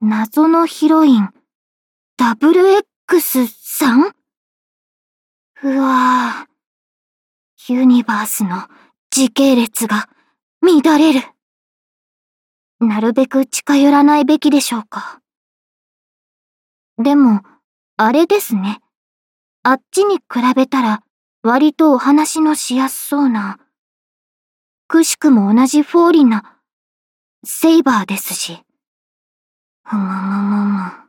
謎のヒロイン、WX さん？うわぁ、ユニバースの時系列が乱れる。なるべく近寄らないべきでしょうか。でも、あれですね。あっちに比べたら、割とお話のしやすそうな。くしくも同じフォーリナ、セイバーですし。ふむむむむ。